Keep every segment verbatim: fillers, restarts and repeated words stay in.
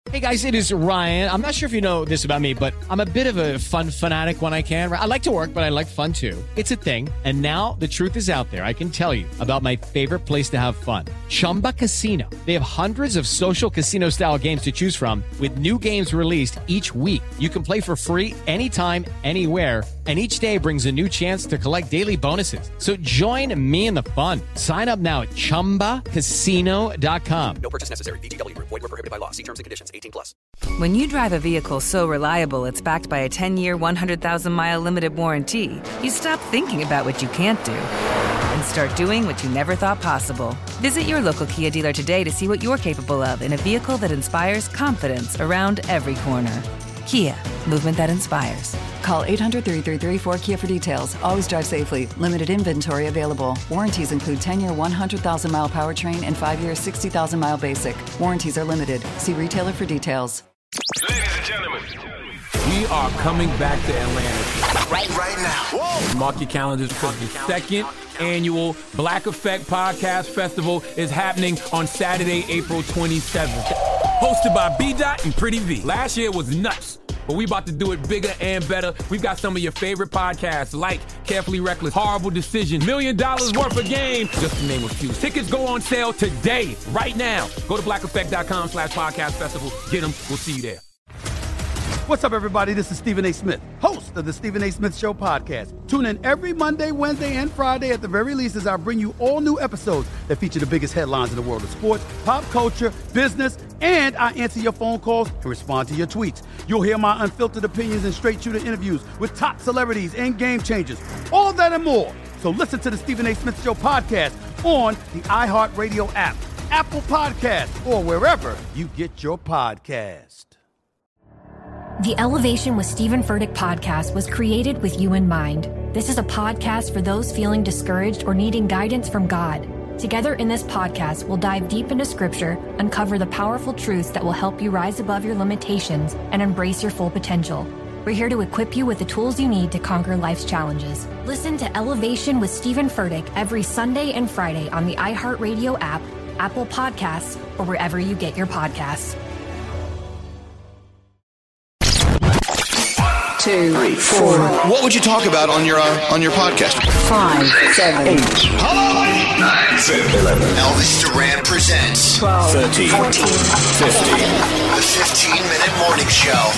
Hey guys, it is Ryan. I'm not sure if you know this about me, but I'm a bit of a fun fanatic when I can. I like to work, but I like fun too. It's a thing. And now the truth is out there. I can tell you about my favorite place to have fun. Chumba Casino. They have hundreds of social casino style games to choose from with new games released each week. You can play for free anytime, anywhere. And each day brings a new chance to collect daily bonuses. So join me in the fun. Sign up now at chumba casino dot com. No purchase necessary. V G W. Void where prohibited by law. See terms and conditions. eighteen plus. When you drive a vehicle so reliable it's backed by a ten-year, one hundred thousand mile limited warranty, you stop thinking about what you can't do and start doing what you never thought possible. Visit your local Kia dealer today to see what you're capable of in a vehicle that inspires confidence around every corner. Kia, movement that inspires. Call eight hundred, three three three, four K I A for details. Always drive safely. Limited inventory available. Warranties include ten-year, one hundred thousand mile powertrain and five-year, sixty thousand mile basic. Warranties are limited. See retailer for details. Ladies and gentlemen, we are coming back to Atlanta. Right, right now. Whoa. Mark your calendars for the second annual Black Effect Podcast Festival is happening on Saturday, April twenty-seventh. Hosted by B-Dot and Pretty V. Last year was nuts, but we about to do it bigger and better. We've got some of your favorite podcasts like Carefully Reckless, Horrible Decision, Million Dollars Worth of Game, just to name a few. Tickets go on sale today, right now. Go to black effect dot com slash podcast festival. Get them. We'll see you there. What's up, everybody? This is Stephen A. Smith, host of the Stephen A. Smith Show podcast. Tune in every Monday, Wednesday, and Friday at the very least as I bring you all new episodes that feature the biggest headlines in the world of sports, pop culture, business, and I answer your phone calls and respond to your tweets. You'll hear my unfiltered opinions and straight-shooter interviews with top celebrities and game changers. All that and more. So listen to the Stephen A. Smith Show podcast on the iHeartRadio app, Apple Podcasts, or wherever you get your podcast. The Elevation with Stephen Furtick podcast was created with you in mind. This is a podcast for those feeling discouraged or needing guidance from God. Together in this podcast, we'll dive deep into scripture, uncover the powerful truths that will help you rise above your limitations and embrace your full potential. We're here to equip you with the tools you need to conquer life's challenges. Listen to Elevation with Stephen Furtick every Sunday and Friday on the iHeartRadio app, Apple Podcasts, or wherever you get your podcasts. Two, three, four. What would you talk about on your uh, on your podcast? Five, seven, eight. Hello, nine, seven, eleven. Elvis Duran presents twelve, thirteen, fourteen, fifteen. the fifteen minute morning show.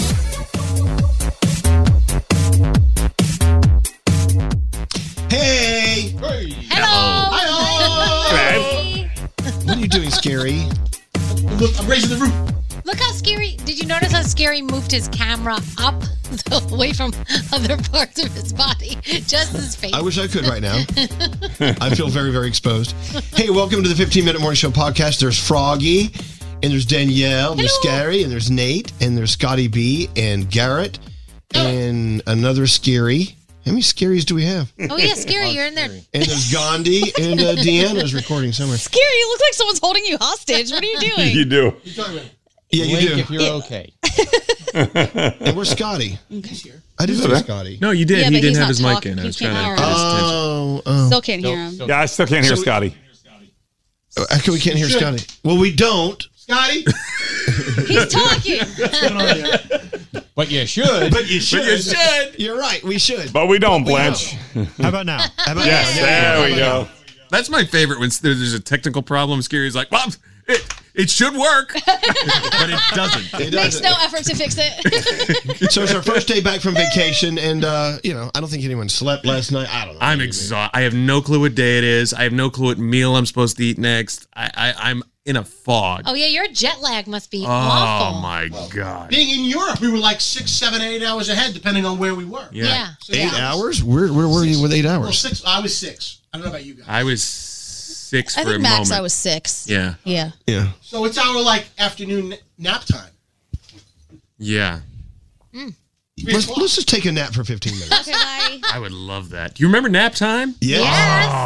Hey! Hey. Hello! Hi! What are you doing, Scary? Look, I'm raising the roof. Look how Scary, did you notice how Scary moved his camera up away from other parts of his body? Just his face. I wish I could right now. I feel very, very exposed. Hey, welcome to the fifteen minute Morning Show podcast. There's Froggy, and there's Danielle, and there's Scary, and there's Nate, and there's Scotty B, and Garrett, and another Scary. How many Scaries do we have? Oh, yeah, Scary, you're in there. And there's Gandhi, and uh, Deanna's recording somewhere. Scary, you look like someone's holding you hostage. What are you doing? You do. You're talking about Yeah, you Link do. if you're okay. And where's Scotty? He's here. I did say Scotty. No, you did. Yeah, he but didn't he's have not his mic talking. in. I He was trying can't to hear get his attention. Oh, oh. Still can't hear him. Yeah, I still can't hear So we- Scotty. Oh, how come we can't hear should. Scotty? Well, we don't. Scotty? He's talking. But you should. But you should. But you should. You're right. We should. But we don't, We Blanche. How about now? How about Yes, now? there we How about go. now? That's my favorite when there's a technical problem. Scary's like, well, it, it should work. But it doesn't. It Makes doesn't. no effort to fix it. So it's our first day back from vacation, and uh, you know, I don't think anyone slept last night. I don't know. I'm exhausted. I have no clue what day it is. I have no clue what meal I'm supposed to eat next. I, I, I'm in a fog. Oh, yeah, your jet lag must be Oh, awful. my God. Being in Europe, we were like six, seven, eight hours ahead, depending on where we were. Yeah. Yeah. So Eight yeah, hours? Where, where were you with eight Well, hours? six. I was six. I don't know about you guys. I was six I for a think max moment. I was six. Yeah. Yeah. Yeah. So it's our like afternoon nap time. Yeah. Three Let's, o'clock. let's just take a nap for fifteen minutes. Okay, bye. I would love that. Do you remember nap time? Yes. Oh,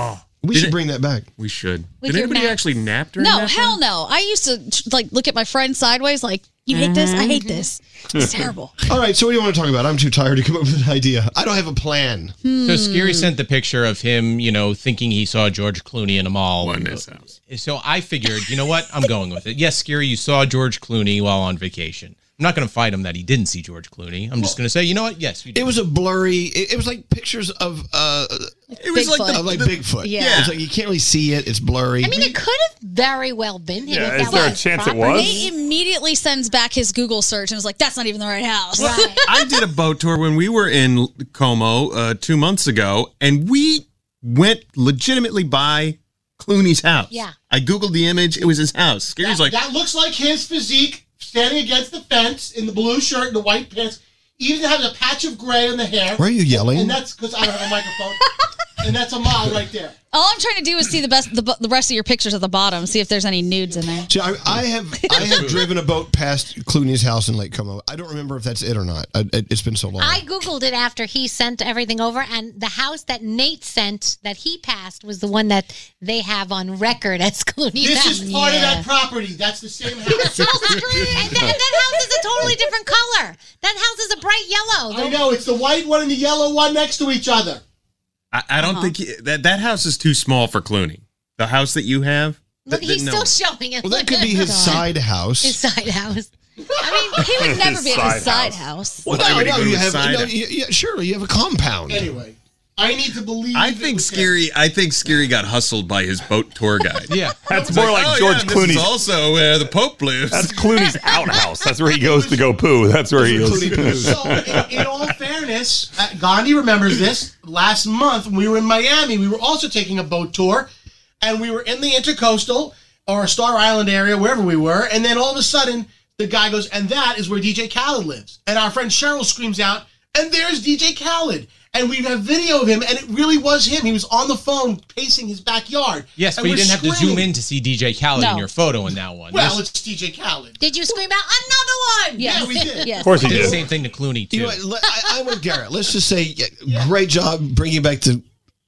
We Did should it- bring that back. We should. With Did your anybody nap. actually nap during No, that hell time? no. I used to like look at my friend sideways, like, you hate this? I hate this. It's terrible. All right, so what do you want to talk about? I'm too tired to come up with an idea. I don't have a plan. So Scary sent the picture of him, you know, thinking he saw George Clooney in a mall. One in his house. So I figured, you know what? I'm going with it. Yes, Scary, you saw George Clooney while on vacation. I'm not going to fight him that he didn't see George Clooney. I'm just going to say, you know what? Yes, you did. It was a blurry. It, it was like pictures of. Uh, It was like Bigfoot. the, of like the- Bigfoot. Yeah. It's like you can't really see it. It's blurry. I mean, it could have very well been him. Yeah, if is that there a was chance it property. was? Nate immediately sends back his Google search and was like, that's not even the right house. Right. I did a boat tour when we were in Como uh, two months ago, and we went legitimately by Clooney's house. Yeah. I Googled the image. It was his house. Scary's That, like, that looks like his physique standing against the fence in the blue shirt and the white pants. Even has a patch of gray in the hair. Why are you yelling? And that's because I don't have a microphone. And that's a mile right there. All I'm trying to do is see the best, the, the rest of your pictures at the bottom, see if there's any nudes in there. See, I, I have I have driven a boat past Clooney's house in Lake Como. I don't remember if that's it or not. I, it, it's been so long. I Googled it after he sent everything over, and the house that Nate sent that he passed was the one that they have on record as Clooney's This house. is part of Yeah. that property. That's the same house. and that, that house is a totally different color. That house is a bright yellow. I know. It's the white one and the yellow one next to each other. I, I don't Uh-huh. think he, that that house is too small for Clooney. The house that you have. Look, th- he's th- no. still showing it. well, that Look could at be his God. side house. His side house. I mean, he would never be at Side his side house. house. well, Why no, would he no, go to you his have side no, house? you, yeah, surely you have a compound. Anyway, I need to believe. I it think was him. Scary. I think Scary got hustled by his boat tour guide. Yeah. That's It's more like, oh, George yeah, this Clooney's. is also where the Pope lives. That's Clooney's outhouse. That's where he goes to go poo. That's where he That's goes. where Clooney poos. So, in, in all fairness, uh, Gandhi remembers this. Last month, when we were in Miami, we were also taking a boat tour, and we were in the Intercoastal or Star Island area, wherever we were, and then all of a sudden, the guy goes, and that is where D J Khaled lives. And our friend Cheryl screams out, and there's D J Khaled. And we have video of him, and it really was him. He was on the phone pacing his backyard. Yes, And but you we're didn't have to zoom screaming. in to see D J Khaled in No. your photo in that one. Well, This- it's D J Khaled. Did you scream out another one? Yes. Yeah, we did. Yes. Of course he did the did. same thing to Clooney, too. You know what? let- I, I'm with Garrett. Let's just say, yeah, great job bringing back to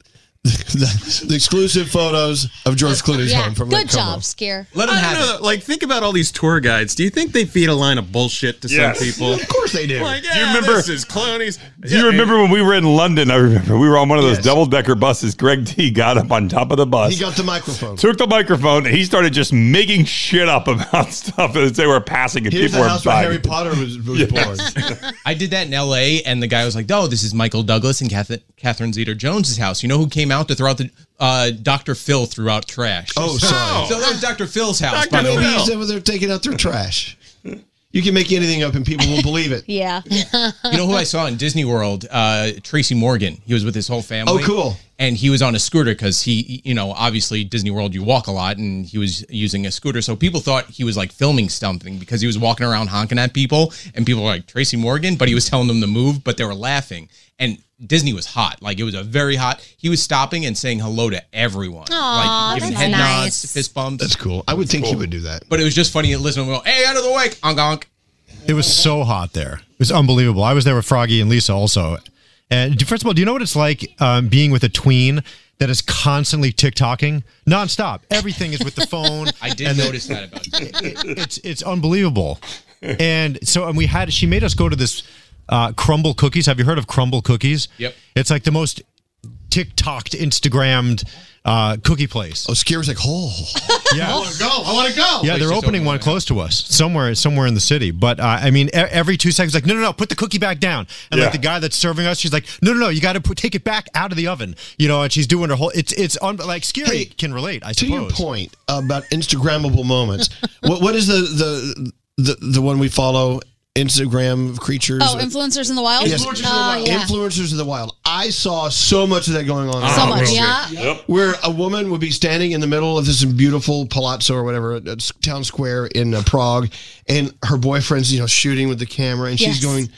the, the exclusive photos of George Clooney's Yeah. home from Good Lake Como. job, Scare. Let him I have don't know. it. Like, think about all these tour guides. Do you think they feed a line of bullshit to Yes. some people? Of course they do. Like, yeah, Do you remember- this is Clooney's. Do you remember when we were in London? I remember we were on one of those Yes. double-decker buses. Greg T got up on top of the bus. He got the microphone. Took the microphone and he started just making shit up about stuff as they were passing and Here's people the were house where buying. Harry Potter was, was Yes. born. I did that in L A, and the guy was like, "Oh, this is Michael Douglas and Kath- Catherine Zeta-Jones' house. You know who came out to throw out the uh, Doctor Phil threw out trash? Oh, sorry. So that was Doctor Phil's house. Doctor by the Maybe way. he's over there taking out their trash. You can make anything up and people will believe it. Yeah. You know who I saw in Disney World? Uh, Tracy Morgan. He was with his whole family. Oh, cool. And he was on a scooter because he, you know, obviously Disney World, you walk a lot, and he was using a scooter. So people thought he was like filming something because he was walking around honking at people, and people were like, Tracy Morgan, but he was telling them to move, but they were laughing. And Disney was hot. Like, it was a very hot. He was stopping and saying hello to everyone. Aw, like, giving that's head nice. nods, fist bumps. That's cool. I would think he would do that. But it was just funny to listen to him go, hey, out of the way, onk onk. It was so hot there. It was unbelievable. I was there with Froggy and Lisa also. And first of all, do you know what it's like um, being with a tween that is constantly TikToking nonstop? Everything is with the phone. I did and notice that about you. it, it's it's unbelievable. And so, and we had she made us go to this uh, Crumble Cookies. Have you heard of Crumble Cookies? Yep. It's like the most TikToked, Instagrammed uh, cookie place. Oh, Scary's like, oh. Yeah. I want to go. I want to go. Yeah, they're opening one close to us, somewhere, somewhere in the city. But uh, I mean, e- every two seconds, like, no, no, no, put the cookie back down. And Yeah. like the guy that's serving us, she's like, no, no, no, you got to put take it back out of the oven. You know, and she's doing her whole. It's it's un- like Scary Hey, can relate. I To suppose. your point about Instagrammable moments, what what is the, the the the one we follow? Instagram creatures. Oh, influencers in the wild? Yes. Influencers in the Oh, wild. yeah. Influencers of the wild. I saw so much of that going on. So around much. the world. Yeah. Yep. Where a woman would be standing in the middle of this beautiful palazzo or whatever, a town square in uh, Prague, and her boyfriend's, you know, shooting with the camera, and she's Yes. going,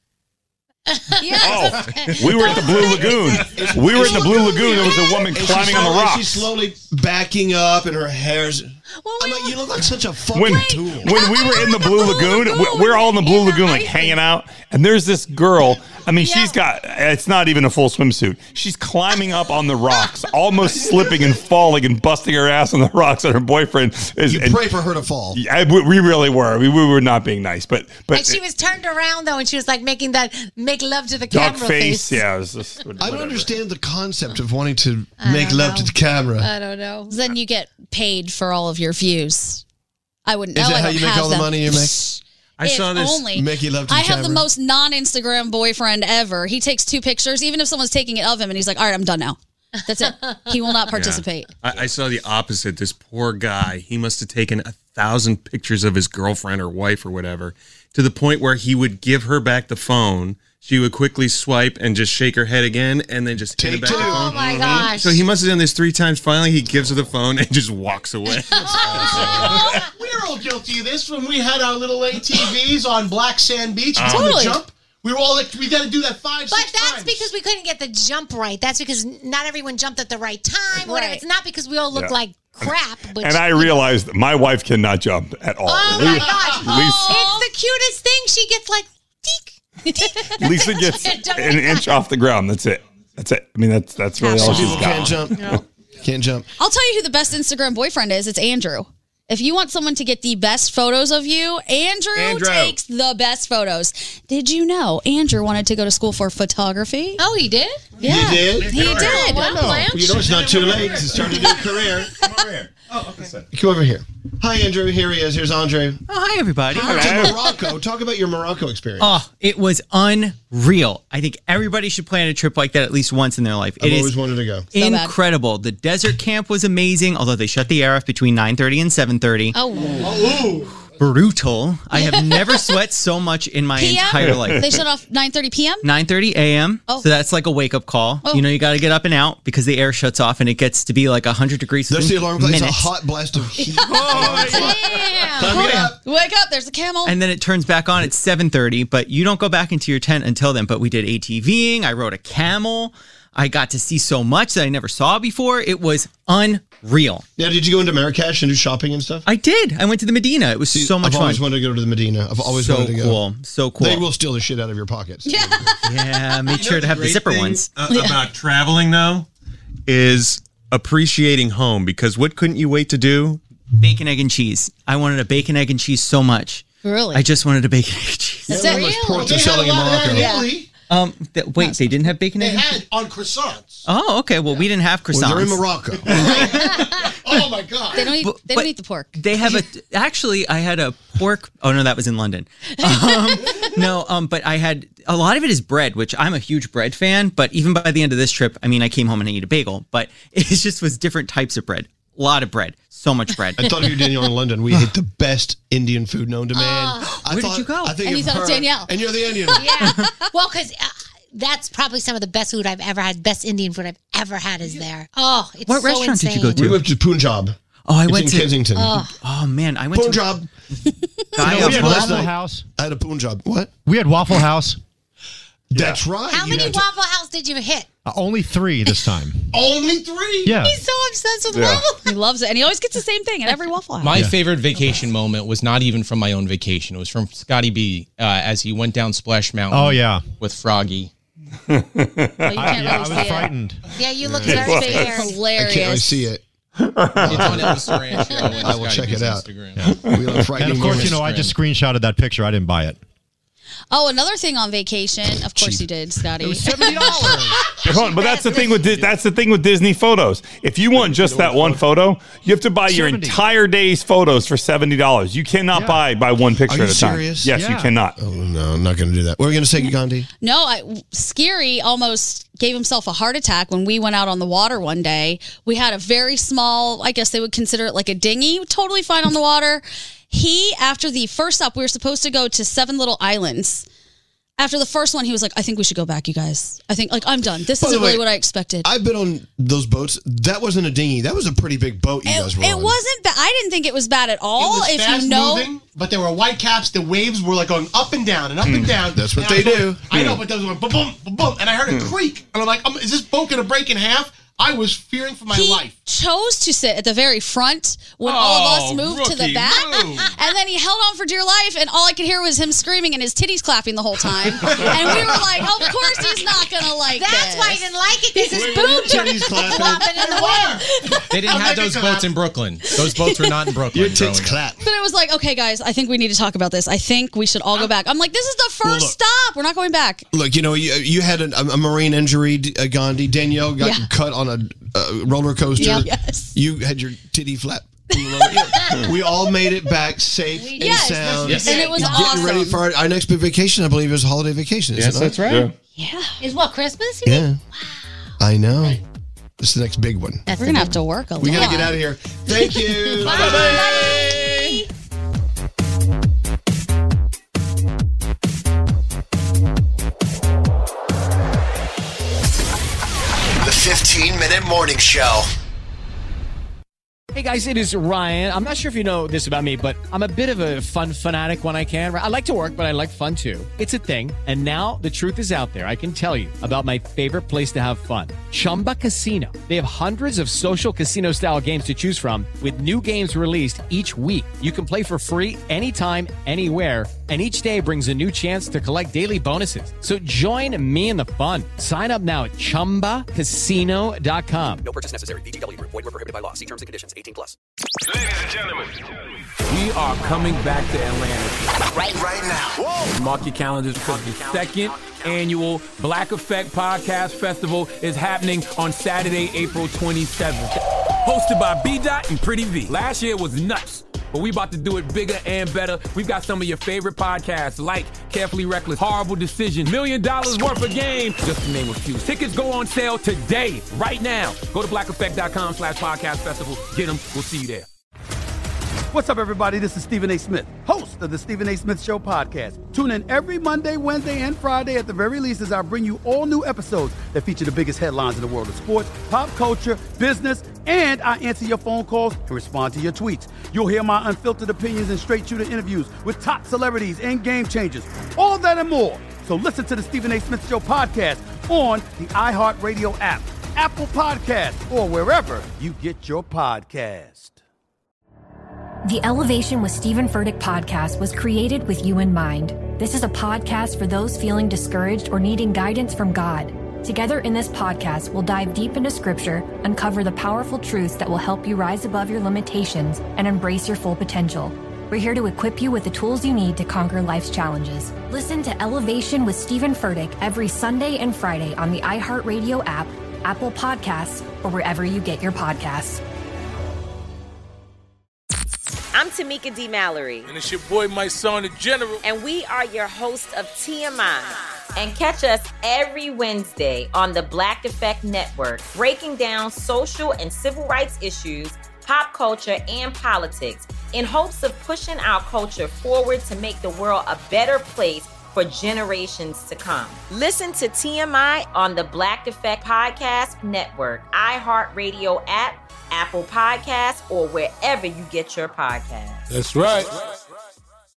Yes. Oh, we were at the Blue Lagoon. We were at the Blue Lagoon. There was a woman and climbing she's on the slowly- rocks. She's slowly backing up, and her hair's. I'm like, you look like such a fucking when, tool. when we were in the Blue Lagoon, we- we're all in the Blue Lagoon, like hanging out, and there's this girl. I mean, she's got, it's not even a full swimsuit. She's climbing up on the rocks, almost slipping and falling and busting her ass on the rocks, and her boyfriend is. You and- pray for her to fall. Yeah, we we really were. We, we were not being nice, but but and she was turned around though, and she was like making that make love to the dog camera face. face. Yeah, it was just, I don't understand the concept of wanting to I make don't love know. to the camera. I don't know. Then you get paid for all of your views. I wouldn't. Is oh, that I how don't you make have all the them. money you make? I If saw this. only. Make you love to I the have the camera? most non-Instagram boyfriend ever. He takes two pictures, even if someone's taking it of him, and he's like, "All right, I'm done now." That's it. He will not participate. Yeah. I, I saw the opposite. This poor guy, he must have taken a thousand pictures of his girlfriend or wife or whatever, to the point where he would give her back the phone. She would quickly swipe and just shake her head again and then just hand it back the phone. Oh my gosh. So he must have done this three times. Finally, he gives her the phone and just walks away. We're all guilty of this when we had our little A T Vs on Black Sand Beach Uh-huh. on the Totally. jump. We were all like, we got to do that five, But six that's times. because we couldn't get the jump right. That's because not everyone jumped at the right time. Whatever. Right. It's not because we all look Yeah. like crap. But And I realized my wife cannot jump at all. oh my gosh, Lisa, it's the cutest thing. She gets like, Lisa gets an inch off the ground. That's it. That's it. I mean, that's that's really all Some she's people got. can't jump. Can't jump. I'll tell you who the best Instagram boyfriend is. It's Andrew. If you want someone to get the best photos of you, Andrew, Andrew. takes the best photos. Did you know Andrew wanted to go to school for photography? oh, he did? Yeah, You did? he did. Well, Blanche. You know it's not too late to start a new career. Come over here. Oh, okay. Come over here. Hi, Andrew. Here he is. Here's Andre. Oh, hi, everybody. You went to Morocco. Talk about your Morocco experience. Oh, it was unreal. I think everybody should plan a trip like that at least once in their life. I've It always is wanted to go. So bad. incredible. The desert camp was amazing, although they shut the air off between nine thirty and seven thirty. Oh, Brutal. I have never sweat so much in my P M? entire life. They shut off nine thirty p.m.? nine thirty a.m. Oh. So that's like a wake-up call. Oh. You know, you got to get up and out because the air shuts off and it gets to be like one hundred degrees There's the alarm clock. It's a minutes. hot blast of heat. Damn. Time to get up. Wake up, there's a camel. And then it turns back on at seven thirty, but you don't go back into your tent until then. But we did ATVing. I rode a camel. I got to see so much that I never saw before. It was unreal. Now, did you go into Marrakesh and do shopping and stuff? I did. I went to the Medina. It was See, so much I've fun. always wanted to go to the Medina. I've always so wanted to go. cool. So cool. They will steal the shit out of your pockets. Yeah. Yeah, made sure to have the Great zipper thing, ones. uh, about traveling, though, is appreciating home. Because what couldn't you wait to do? Bacon, egg, and cheese. I wanted a bacon, egg, and cheese so much. Really? I just wanted a bacon, egg, and cheese. That's How it. much pork They they're had a selling in lot of that Morocco. in Yeah. Italy. Um, th- wait, they didn't have bacon, They egg, and had on croissants. Oh, okay. Well, we didn't have croissants. Well, they're in Morocco. Oh my god. They don't eat, But- they but- don't eat the pork. They have a. Actually, I had a pork. Oh no, that was in London. Um, no, um, but I had a lot of it is bread, which I'm a huge bread fan. But even by the end of this trip, I mean, I came home and I ate a bagel. But it just was different types of bread. A lot of bread, so much bread. I thought of you, Danielle, in London. We ate the best Indian food known to man. I Where did thought- you go? I think And you of thought of her, Danielle. And you're the Indian. Yeah. Well, because uh, that's probably some of the best food I've ever had. Best Indian food I've ever had is there. Oh, it's What so restaurant did you go insane. to? We went to Punjab. Oh, I It's went in to Kensington. Oh. Oh man, I went Punjab. to Guy You know, we had of- last Waffle night. House. I had a Punjab. What? We had Waffle House. That's right. How You many had to- Waffle House did you hit? Uh, only three this time. Only three. Yeah. He's so obsessed with Yeah. Waffle. He loves it. And he always gets the same thing at every Waffle House. My Yeah. favorite vacation moment was not even from my own vacation. It was from Scotty B uh, as he went down Splash Mountain. Oh, yeah. with Froggy. Oh, you can't Yeah, really I was see it. frightened. Yeah, you look Yeah. very It's scared. I can't really Hilarious. see it. It's on Elvis Duran show and I will Scotty check B's it out. Instagram. We love And frightening of course, you moments. know, I just screenshotted that picture. I didn't buy it. Oh, another thing on vacation. Of course you did, Scotty. It was seventy dollars. But hold on, but that's the thing with Dis- that's the thing with Disney photos. If you want just that one photo, you have to buy your seventy. entire day's photos for seventy dollars. You cannot Yeah. buy buy one picture Are you at a time. serious? Yes, you Yeah. cannot. Oh, no, I'm not going to do that. What are we going to say, Gandhi? No, I, Scary almost gave himself a heart attack when we went out on the water one day. We had a very small, I guess they would consider it like a dinghy, totally fine on the water. He, after the first stop, we were supposed to go to Seven Little Islands. After the first one, he was like, I think we should go back, you guys. I think, like, I'm done. This By the isn't really way, what I expected. I've been on those boats. That wasn't a dinghy. That was a pretty big boat you guys were It on. wasn't bad. I didn't think it was bad at all. It was if fast you know, moving, but there were white caps. The waves were like going up and down and up and down. That's what And I they was do. going- I know, but those were boom, boom, boom, boom, and I heard a creak, and I'm like, um, "Is this boat gonna break in half?" I was fearing for my he life. chose to sit at the very front when all of us Oh, moved to the rookie back. move. And then he held on for dear life, and all I could hear was him screaming and his titties clapping the whole time. And we were like, of course he's not going to like That's this. why he didn't like it, because his Wait, were your boobs are titties clapping? flopping in the wind. They didn't I'll have make those it boats clap. in Brooklyn. Those boats were not in Brooklyn. Your tits growing up. clap. But it was like, okay, guys, I think we need to talk about this. I think we should all go back. I'm like, this is the first Well, look. stop. We're not going back. Look, you know, you, you had a, a marine injury, uh, Gandhi. Danielle got Yeah. cut on a uh, roller coaster. Yeah. Yes. You had your titty flap. Yeah. We all made it back safe and Yes. sound. Yes. And it was Getting awesome. ready for our, our next big vacation, I believe, is holiday vacation. Yes, isn't it? that's right. Yeah. Is what, Christmas? You mean? Yeah. I know. This is the next big one. We're going to have to work a lot. We got to get out of here. Thank you. Bye. The fifteen minute morning show. Hey guys, it is Ryan. I'm not sure if you know this about me, but I'm a bit of a fun fanatic when I can. I like to work, but I like fun too. It's a thing. And now the truth is out there. I can tell you about my favorite place to have fun. Chumba Casino. They have hundreds of social casino style games to choose from with new games released each week. You can play for free anytime, anywhere. And each day brings a new chance to collect daily bonuses. So join me in the fun. Sign up now at chumba casino dot com. No purchase necessary. V G W Group. Void where prohibited by law. See terms and conditions. eighteen plus. Ladies and gentlemen. We are coming back to Atlanta. Right, right now. Mark your calendars because the second annual Black Effect Podcast Festival is happening on Saturday, April twenty-seventh. Hosted by B Dot and Pretty V. Last year was nuts, but we about to do it bigger and better. We've got some of your favorite podcasts like Carefully Reckless, Horrible Decision, Million Dollars Worth of Game, just to name a few. Tickets go on sale today, right now. Go to black effect dot com slash podcast festival. Get them. We'll see you there. What's up, everybody? This is Stephen A. Smith, host of the Stephen A. Smith Show podcast. Tune in every Monday, Wednesday, and Friday at the very least as I bring you all new episodes that feature the biggest headlines in the world of sports, pop culture, business, and I answer your phone calls and respond to your tweets. You'll hear my unfiltered opinions and straight shooter interviews with top celebrities and game changers. All that and more. So listen to the Stephen A. Smith Show podcast on the iHeartRadio app, Apple Podcasts, or wherever you get your podcast. The Elevation with Stephen Furtick podcast was created with you in mind. This is a podcast for those feeling discouraged or needing guidance from God. Together in this podcast, we'll dive deep into scripture, uncover the powerful truths that will help you rise above your limitations and embrace your full potential. We're here to equip you with the tools you need to conquer life's challenges. Listen to Elevation with Stephen Furtick every Sunday and Friday on the iHeartRadio app, Apple Podcasts, or wherever you get your podcasts. I'm Tamika D. Mallory. And it's your boy, my son, the General. And we are your hosts of T M I. And catch us every Wednesday on the Black Effect Network, breaking down social and civil rights issues, pop culture, and politics in hopes of pushing our culture forward to make the world a better place for generations to come. Listen to T M I on the Black Effect Podcast Network, iHeartRadio app, Apple Podcasts, or wherever you get your podcasts. That's right.